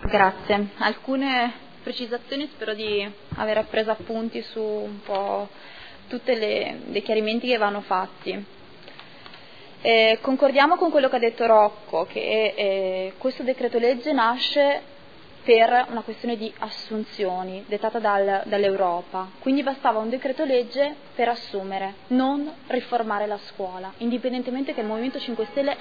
Grazie. Alcune precisazioni, spero di aver preso appunti su un po' tutti dei chiarimenti che vanno fatti. Concordiamo con quello che ha detto Rocco, che questo decreto legge nasce per una questione di assunzioni dettata dall'Europa, quindi bastava un decreto legge per assumere, non riformare la scuola, indipendentemente che il Movimento 5 Stelle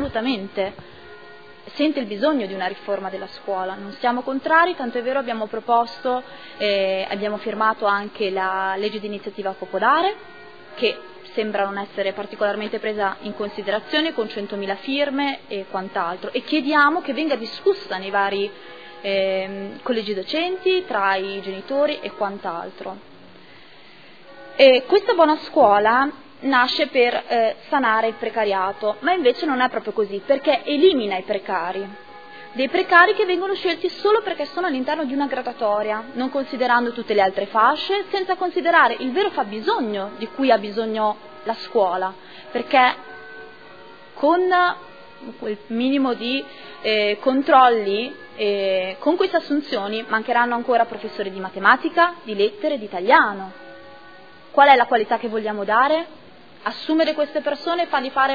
sente il bisogno di una riforma della scuola. Non siamo contrari, tanto è vero abbiamo proposto, abbiamo firmato anche la legge di iniziativa popolare, che sembra non essere particolarmente presa in considerazione, con 100.000 firme e quant'altro, e chiediamo che venga discussa nei vari collegi docenti, tra i genitori e quant'altro. Questa buona scuola nasce per sanare il precariato, ma invece non è proprio così, perché elimina i precari, dei precari che vengono scelti solo perché sono all'interno di una graduatoria, non considerando tutte le altre fasce, senza considerare il vero fabbisogno di cui ha bisogno la scuola, perché con quel minimo di controlli, con queste assunzioni mancheranno ancora professori di matematica, di lettere, di italiano. Qual è la qualità che vogliamo dare? Assumere queste persone e fargli fare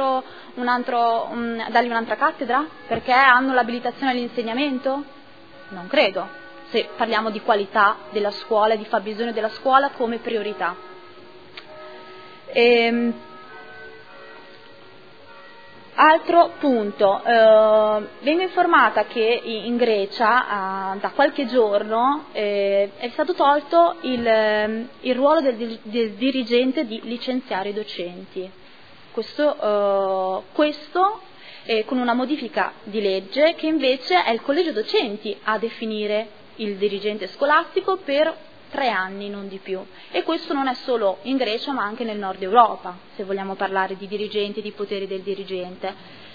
dargli un'altra cattedra? Perché hanno l'abilitazione all'insegnamento? Non credo, se parliamo di qualità della scuola e di fabbisogno della scuola come priorità. Altro punto, vengo informata che in Grecia da qualche giorno è stato tolto il ruolo del dirigente di licenziare i docenti. Questo con una modifica di legge che invece è il collegio docenti a definire il dirigente scolastico per 3 anni, non di più. E questo non è solo in Grecia ma anche nel nord Europa, se vogliamo parlare di dirigenti, di poteri del dirigente.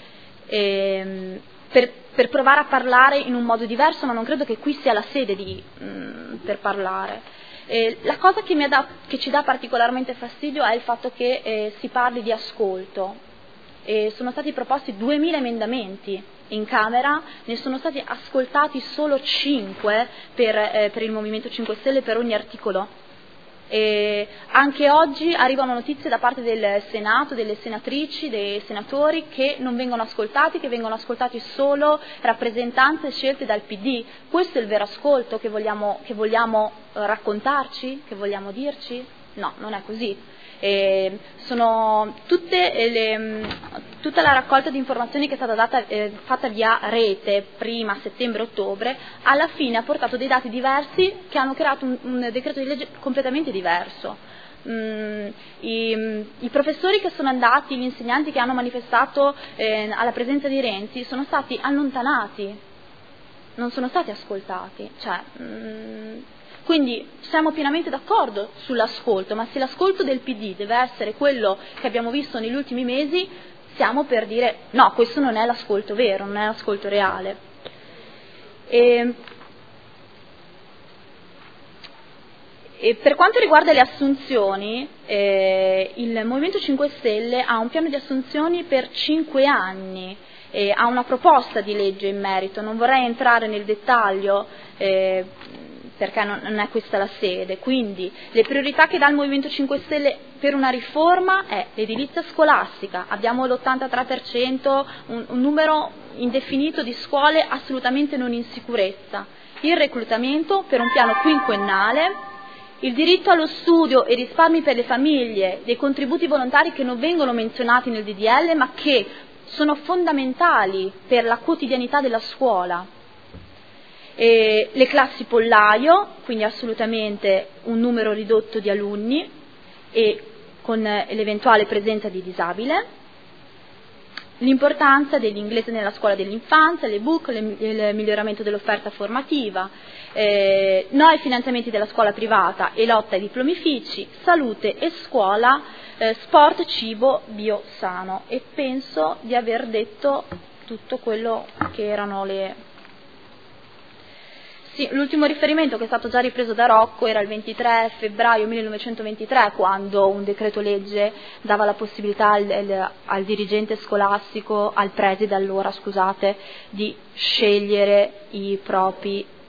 Per provare a parlare in un modo diverso, ma non credo che qui sia la sede per parlare. La cosa che ci dà particolarmente fastidio è il fatto che si parli di ascolto. Sono stati proposti 2000 emendamenti in Camera, ne sono stati ascoltati solo 5 per il Movimento 5 Stelle per ogni articolo. Anche oggi arrivano notizie da parte del Senato, delle senatrici, dei senatori che non vengono ascoltati, che vengono ascoltati solo rappresentanze scelte dal PD. Questo è il vero ascolto che vogliamo raccontarci, che vogliamo dirci? No, non è così. Sono tutta la raccolta di informazioni che è stata fatta via rete prima settembre-ottobre, alla fine ha portato dei dati diversi che hanno creato un decreto di legge completamente diverso. I professori che sono andati, gli insegnanti che hanno manifestato alla presenza di Renzi sono stati allontanati, non sono stati ascoltati. Quindi siamo pienamente d'accordo sull'ascolto, ma se l'ascolto del PD deve essere quello che abbiamo visto negli ultimi mesi, stiamo per dire no, questo non è l'ascolto vero, non è l'ascolto reale. E per quanto riguarda le assunzioni, il Movimento 5 Stelle ha un piano di assunzioni per 5 anni, ha una proposta di legge in merito, non vorrei entrare nel dettaglio perché non è questa la sede. Quindi le priorità che dà il Movimento 5 Stelle per una riforma è l'edilizia scolastica, abbiamo l'83%, un numero indefinito di scuole assolutamente non in sicurezza, il reclutamento per un piano quinquennale, il diritto allo studio e risparmi per le famiglie, dei contributi volontari che non vengono menzionati nel DDL ma che sono fondamentali per la quotidianità della scuola. Le classi pollaio, quindi assolutamente un numero ridotto di alunni e con l'eventuale presenza di disabile, l'importanza dell'inglese nella scuola dell'infanzia, le book, il miglioramento dell'offerta formativa, no ai finanziamenti della scuola privata e lotta ai diplomifici, salute e scuola, sport, cibo, bio, sano. E penso di aver detto tutto quello che erano le... Sì, l'ultimo riferimento che è stato già ripreso da Rocco era il 23 febbraio 1923, quando un decreto legge dava la possibilità al dirigente scolastico, al preside allora, scusate, di scegliere i propri